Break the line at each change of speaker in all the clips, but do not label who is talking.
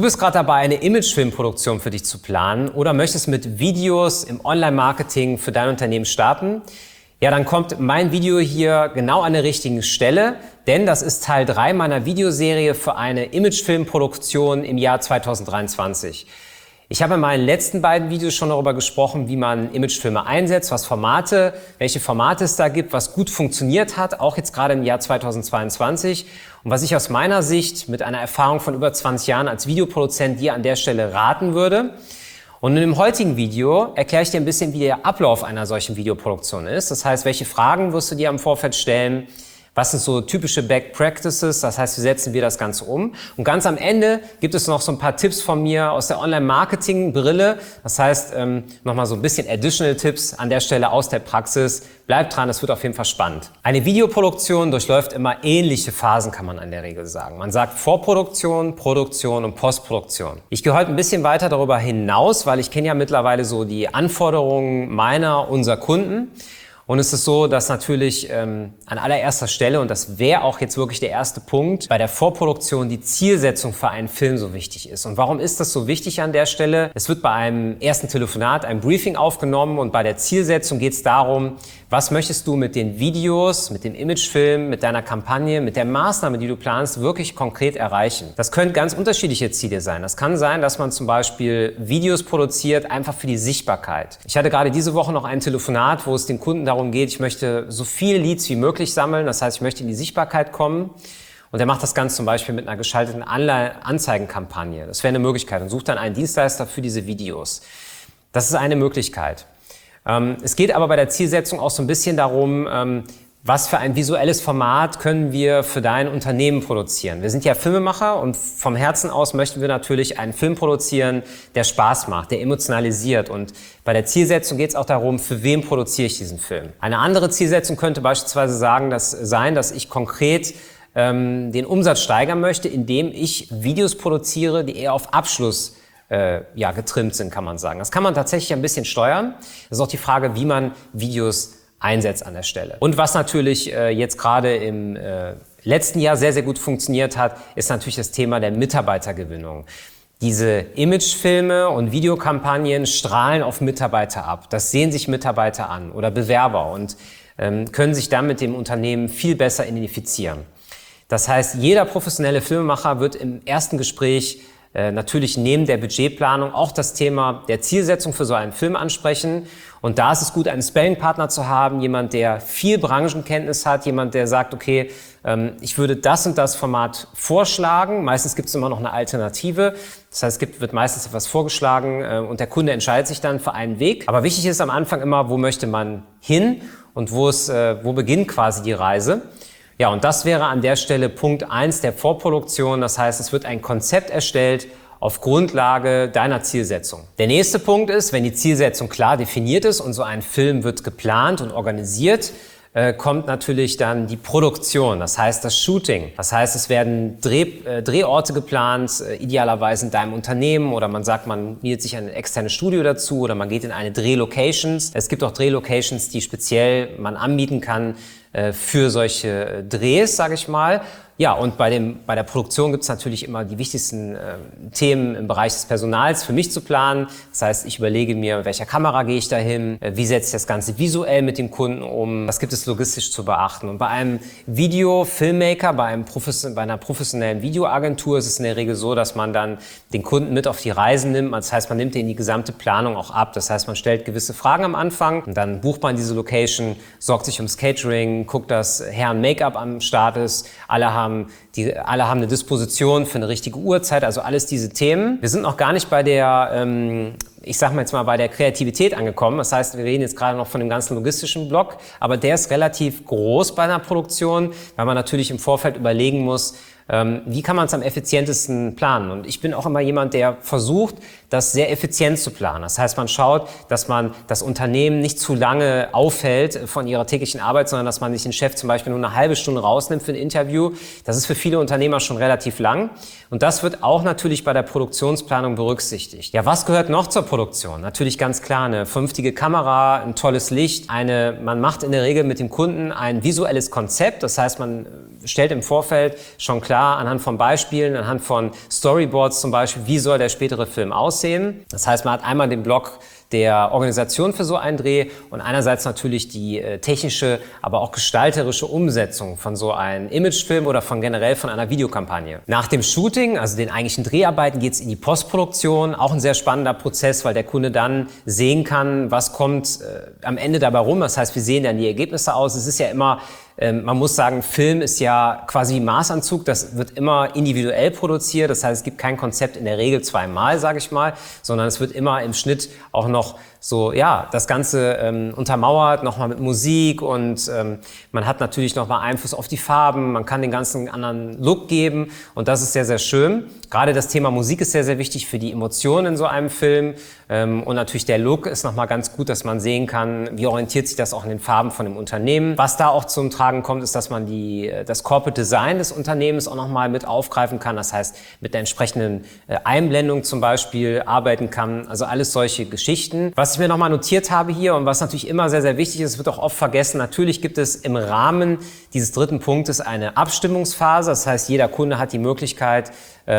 Du bist gerade dabei, eine Imagefilmproduktion für dich zu planen oder möchtest mit Videos im Online-Marketing für dein Unternehmen starten? Ja, dann kommt mein Video hier genau an der richtigen Stelle, denn das ist Teil 3 meiner Videoserie für eine Imagefilmproduktion im Jahr 2023. Ich habe in meinen letzten beiden Videos schon darüber gesprochen, wie man Imagefilme einsetzt, welche Formate es da gibt, was gut funktioniert hat, auch jetzt gerade im Jahr 2022. Und was ich aus meiner Sicht mit einer Erfahrung von über 20 Jahren als Videoproduzent dir an der Stelle raten würde. Und in dem heutigen Video erkläre ich dir ein bisschen, wie der Ablauf einer solchen Videoproduktion ist. Das heißt, welche Fragen wirst du dir im Vorfeld stellen? Was sind so typische Best Practices? Das heißt, wie setzen wir das Ganze um? Und ganz am Ende gibt es noch so ein paar Tipps von mir aus der Online-Marketing-Brille. Das heißt, nochmal so ein bisschen Additional Tipps an der Stelle aus der Praxis. Bleibt dran, es wird auf jeden Fall spannend. Eine Videoproduktion durchläuft immer ähnliche Phasen, kann man in der Regel sagen. Man sagt Vorproduktion, Produktion und Postproduktion. Ich gehe heute ein bisschen weiter darüber hinaus, weil ich kenne ja mittlerweile so die Anforderungen unserer Kunden. Und es ist so, dass natürlich an allererster Stelle, und das wäre auch jetzt wirklich der erste Punkt, bei der Vorproduktion die Zielsetzung für einen Film so wichtig ist. Und warum ist das so wichtig an der Stelle? Es wird bei einem ersten Telefonat ein Briefing aufgenommen und bei der Zielsetzung geht es darum, was möchtest du mit den Videos, mit dem Imagefilm, mit deiner Kampagne, mit der Maßnahme, die du planst, wirklich konkret erreichen. Das können ganz unterschiedliche Ziele sein. Das kann sein, dass man zum Beispiel Videos produziert, einfach für die Sichtbarkeit. Ich hatte gerade diese Woche noch ein Telefonat, wo es den Kunden darum geht, ich möchte so viele Leads wie möglich sammeln. Das heißt, ich möchte in die Sichtbarkeit kommen. Und er macht das Ganze zum Beispiel mit einer geschalteten Anzeigenkampagne. Das wäre eine Möglichkeit und sucht dann einen Dienstleister für diese Videos. Das ist eine Möglichkeit. Es geht aber bei der Zielsetzung auch so ein bisschen darum, was für ein visuelles Format können wir für dein Unternehmen produzieren. Wir sind ja Filmemacher und vom Herzen aus möchten wir natürlich einen Film produzieren, der Spaß macht, der emotionalisiert. Und bei der Zielsetzung geht es auch darum, für wen produziere ich diesen Film. Eine andere Zielsetzung könnte beispielsweise sein, dass ich konkret den Umsatz steigern möchte, indem ich Videos produziere, die eher auf Abschluss getrimmt sind, kann man sagen. Das kann man tatsächlich ein bisschen steuern. Das ist auch die Frage, wie man Videos einsetzt an der Stelle. Und was natürlich jetzt gerade im letzten Jahr sehr, sehr gut funktioniert hat, ist natürlich das Thema der Mitarbeitergewinnung. Diese Imagefilme und Videokampagnen strahlen auf Mitarbeiter ab. Das sehen sich Mitarbeiter an oder Bewerber und können sich dann mit dem Unternehmen viel besser identifizieren. Das heißt, jeder professionelle Filmemacher wird im ersten Gespräch natürlich neben der Budgetplanung auch das Thema der Zielsetzung für so einen Film ansprechen. Und da ist es gut, einen Sparringpartner zu haben, jemand, der viel Branchenkenntnis hat, jemand, der sagt, okay, ich würde das und das Format vorschlagen. Meistens gibt es immer noch eine Alternative. Das heißt, wird meistens etwas vorgeschlagen und der Kunde entscheidet sich dann für einen Weg. Aber wichtig ist am Anfang immer, wo möchte man hin und wo beginnt quasi die Reise. Ja, und das wäre an der Stelle Punkt 1 der Vorproduktion. Das heißt, es wird ein Konzept erstellt auf Grundlage deiner Zielsetzung. Der nächste Punkt ist, wenn die Zielsetzung klar definiert ist und so ein Film wird geplant und organisiert, kommt natürlich dann die Produktion, das heißt das Shooting. Das heißt, es werden Drehorte geplant, idealerweise in deinem Unternehmen oder man sagt, man mietet sich ein externes Studio dazu oder man geht in eine Drehlocations. Es gibt auch Drehlocations, die speziell man anbieten kann für solche Drehs, sage ich mal. Ja, und bei der Produktion gibt es natürlich immer die wichtigsten Themen im Bereich des Personals für mich zu planen. Das heißt, ich überlege mir, mit welcher Kamera gehe ich da hin, wie setze ich das Ganze visuell mit dem Kunden um, was gibt es logistisch zu beachten. Und bei einem Video-Filmmaker, bei einer professionellen Videoagentur ist es in der Regel so, dass man dann den Kunden mit auf die Reisen nimmt. Das heißt, man nimmt den die gesamte Planung auch ab. Das heißt, man stellt gewisse Fragen am Anfang und dann bucht man diese Location, sorgt sich ums Catering, guckt, dass Herren Make-up am Start ist, alle haben eine Disposition für eine richtige Uhrzeit, also alles diese Themen. Wir sind noch gar nicht bei der, ich sag mal jetzt mal, bei der Kreativität angekommen. Das heißt, wir reden jetzt gerade noch von dem ganzen logistischen Block, aber der ist relativ groß bei einer Produktion, weil man natürlich im Vorfeld überlegen muss, wie kann man es am effizientesten planen? Und ich bin auch immer jemand, der versucht, das sehr effizient zu planen. Das heißt, man schaut, dass man das Unternehmen nicht zu lange aufhält von ihrer täglichen Arbeit, sondern dass man sich den Chef zum Beispiel nur eine halbe Stunde rausnimmt für ein Interview. Das ist für viele Unternehmer schon relativ lang. Und das wird auch natürlich bei der Produktionsplanung berücksichtigt. Ja, was gehört noch zur Produktion? Natürlich ganz klar eine vernünftige Kamera, ein tolles Licht. Man macht in der Regel mit dem Kunden ein visuelles Konzept. Das heißt, man stellt im Vorfeld schon klar, klar anhand von Beispielen, anhand von Storyboards zum Beispiel, wie soll der spätere Film aussehen. Das heißt, man hat einmal den Block der Organisation für so einen Dreh und einerseits natürlich die technische, aber auch gestalterische Umsetzung von so einem Imagefilm oder generell von einer Videokampagne. Nach dem Shooting, also den eigentlichen Dreharbeiten, geht es in die Postproduktion. Auch ein sehr spannender Prozess, weil der Kunde dann sehen kann, was kommt am Ende dabei rum. Das heißt, wir sehen dann die Ergebnisse aus. Es ist ja immer, man muss sagen, Film ist ja quasi Maßanzug. Das wird immer individuell produziert. Das heißt, es gibt kein Konzept in der Regel zweimal, sage ich mal, sondern es wird immer im Schnitt auch noch so, ja, das Ganze untermauert, nochmal mit Musik und man hat natürlich nochmal Einfluss auf die Farben, man kann den ganzen anderen Look geben und das ist sehr, sehr schön. Gerade das Thema Musik ist sehr, sehr wichtig für die Emotionen in so einem Film und natürlich der Look ist nochmal ganz gut, dass man sehen kann, wie orientiert sich das auch in den Farben von dem Unternehmen. Was da auch zum Tragen kommt, ist, dass man das Corporate Design des Unternehmens auch nochmal mit aufgreifen kann, das heißt mit der entsprechenden Einblendung zum Beispiel arbeiten kann, also alles solche Geschichten. Was ich mir nochmal notiert habe hier und was natürlich immer sehr, sehr wichtig ist, wird auch oft vergessen, natürlich gibt es im Rahmen dieses dritten Punktes eine Abstimmungsphase. Das heißt, jeder Kunde hat die Möglichkeit,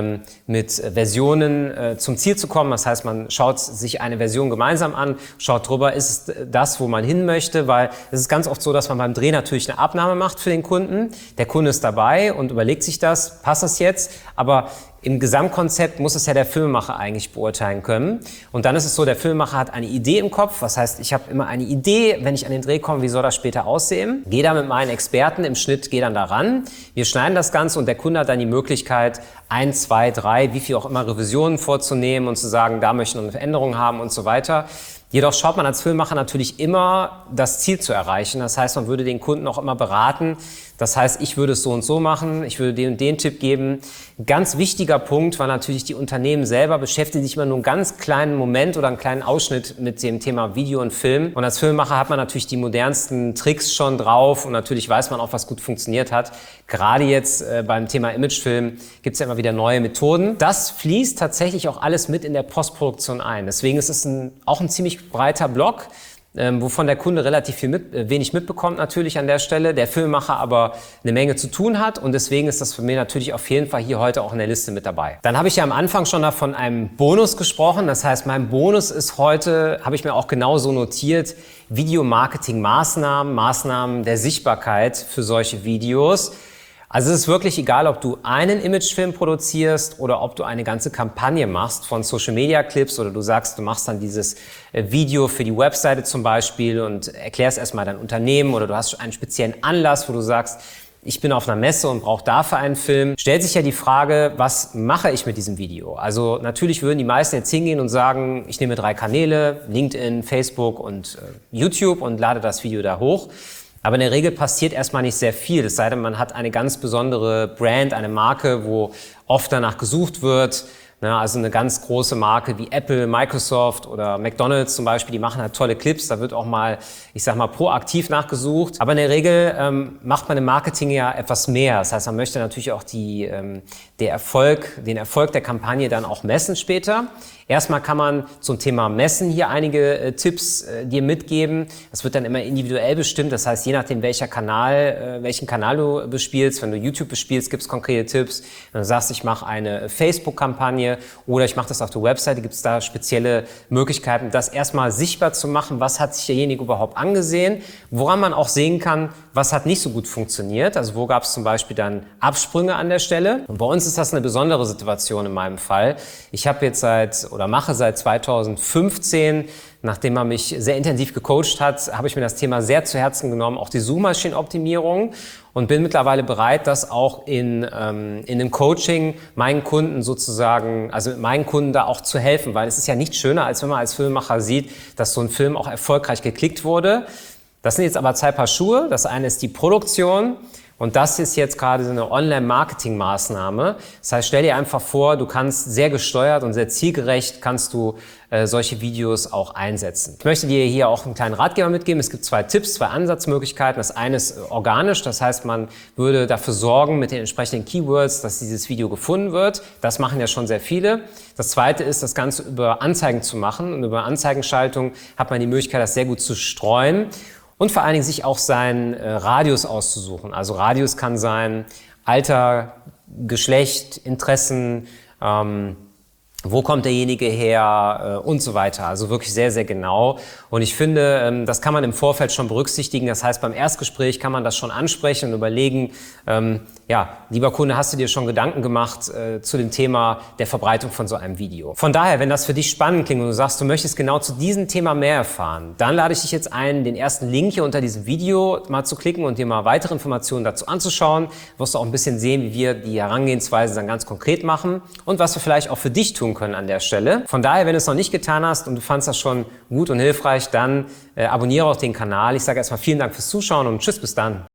mit Versionen zum Ziel zu kommen. Das heißt, man schaut sich eine Version gemeinsam an, schaut drüber, ist es das, wo man hin möchte, weil es ist ganz oft so, dass man beim Dreh natürlich eine Abnahme macht für den Kunden. Der Kunde ist dabei und überlegt sich das, passt das jetzt? Aber im Gesamtkonzept muss es ja der Filmemacher eigentlich beurteilen können. Und dann ist es so, der Filmemacher hat eine Idee im Kopf. Das heißt, ich habe immer eine Idee, wenn ich an den Dreh komme, wie soll das später aussehen? Gehe da mit meinen Experten im Schnitt, gehe dann da ran. Wir schneiden das Ganze und der Kunde hat dann die Möglichkeit, 1, 2, 3, wie viel auch immer Revisionen vorzunehmen und zu sagen, da möchten wir eine Veränderung haben und so weiter. Jedoch schaut man als Filmemacher natürlich immer, das Ziel zu erreichen. Das heißt, man würde den Kunden auch immer beraten. Das heißt, ich würde es so und so machen, ich würde den und den Tipp geben. Ein ganz wichtiger Punkt war natürlich, die Unternehmen selber beschäftigen sich immer nur einen ganz kleinen Moment oder einen kleinen Ausschnitt mit dem Thema Video und Film. Und als Filmemacher hat man natürlich die modernsten Tricks schon drauf und natürlich weiß man auch, was gut funktioniert hat. Gerade jetzt beim Thema Imagefilm gibt es ja immer wieder neue Methoden. Das fließt tatsächlich auch alles mit in der Postproduktion ein. Deswegen ist es auch ein ziemlich breiter Block, wovon der Kunde relativ wenig mitbekommt natürlich an der Stelle, der Filmemacher aber eine Menge zu tun hat und deswegen ist das für mich natürlich auf jeden Fall hier heute auch in der Liste mit dabei. Dann habe ich ja am Anfang schon davon einem Bonus gesprochen, das heißt, mein Bonus ist heute, habe ich mir auch genauso notiert, Videomarketing-Maßnahmen, Maßnahmen der Sichtbarkeit für solche Videos. Also es ist wirklich egal, ob du einen Imagefilm produzierst oder ob du eine ganze Kampagne machst von Social Media Clips oder du sagst, du machst dann dieses Video für die Webseite zum Beispiel und erklärst erstmal dein Unternehmen oder du hast einen speziellen Anlass, wo du sagst, ich bin auf einer Messe und brauche dafür einen Film. Stellt sich ja die Frage, was mache ich mit diesem Video? Also natürlich würden die meisten jetzt hingehen und sagen, ich nehme 3 Kanäle, LinkedIn, Facebook und YouTube und lade das Video da hoch. Aber in der Regel passiert erstmal nicht sehr viel, es sei denn, man hat eine ganz besondere Brand, eine Marke, wo oft danach gesucht wird. Also eine ganz große Marke wie Apple, Microsoft oder McDonald's zum Beispiel, die machen halt tolle Clips, da wird auch mal, ich sag mal, proaktiv nachgesucht. Aber in der Regel macht man im Marketing ja etwas mehr. Das heißt, man möchte natürlich auch den Erfolg der Kampagne dann auch messen später. Erstmal kann man zum Thema Messen hier einige Tipps dir mitgeben. Das wird dann immer individuell bestimmt. Das heißt, je nachdem, welchen Kanal du bespielst, wenn du YouTube bespielst, gibt es konkrete Tipps. Wenn du sagst, ich mache eine Facebook-Kampagne oder ich mache das auf der Webseite, gibt es da spezielle Möglichkeiten, das erstmal sichtbar zu machen. Was hat sich derjenige überhaupt angesehen? Woran man auch sehen kann, was hat nicht so gut funktioniert. Also wo gab es zum Beispiel dann Absprünge an der Stelle. Und bei uns ist das eine besondere Situation in meinem Fall. Ich habe jetzt mache seit 2015, nachdem man mich sehr intensiv gecoacht hat, habe ich mir das Thema sehr zu Herzen genommen, auch die Suchmaschinenoptimierung und bin mittlerweile bereit, das auch in einem Coaching meinen Kunden sozusagen, also mit meinen Kunden da auch zu helfen, weil es ist ja nichts schöner, als wenn man als Filmemacher sieht, dass so ein Film auch erfolgreich geklickt wurde. Das sind jetzt aber 2 Paar Schuhe. Das eine ist die Produktion. Und das ist jetzt gerade so eine Online-Marketing-Maßnahme. Das heißt, stell dir einfach vor, du kannst sehr gesteuert und sehr zielgerecht kannst du solche Videos auch einsetzen. Ich möchte dir hier auch einen kleinen Ratgeber mitgeben. Es gibt 2 Tipps, 2 Ansatzmöglichkeiten. Das eine ist organisch, das heißt, man würde dafür sorgen mit den entsprechenden Keywords, dass dieses Video gefunden wird. Das machen ja schon sehr viele. Das zweite ist, das Ganze über Anzeigen zu machen. Und über Anzeigenschaltung hat man die Möglichkeit, das sehr gut zu streuen. Und vor allen Dingen sich auch seinen Radius auszusuchen. Also Radius kann sein Alter, Geschlecht, Interessen, wo kommt derjenige her und so weiter. Also wirklich sehr, sehr genau. Und ich finde, das kann man im Vorfeld schon berücksichtigen. Das heißt, beim Erstgespräch kann man das schon ansprechen und überlegen, ja, lieber Kunde, hast du dir schon Gedanken gemacht zu dem Thema der Verbreitung von so einem Video? Von daher, wenn das für dich spannend klingt und du sagst, du möchtest genau zu diesem Thema mehr erfahren, dann lade ich dich jetzt ein, den ersten Link hier unter diesem Video mal zu klicken und dir mal weitere Informationen dazu anzuschauen. Wirst du auch ein bisschen sehen, wie wir die Herangehensweise dann ganz konkret machen und was wir vielleicht auch für dich tun können an der Stelle. Von daher, wenn du es noch nicht getan hast und du fandst das schon gut und hilfreich, dann abonniere auch den Kanal. Ich sage erstmal vielen Dank fürs Zuschauen und tschüss, bis dann.